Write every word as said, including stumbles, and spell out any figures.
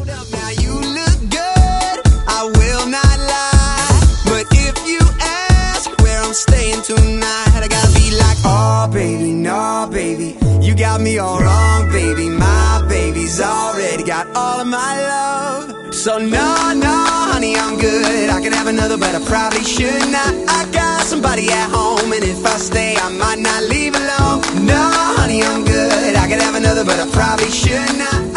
Now you look good, I will not lie. But if you ask where I'm staying tonight, I gotta be like, oh baby, no baby, you got me all wrong, baby. My baby's already got all of my love. So no, no, honey, I'm good. I could have another, but I probably should not. I got somebody at home, and if I stay, I might not leave alone. No, honey, I'm good. I could have another, but I probably should not.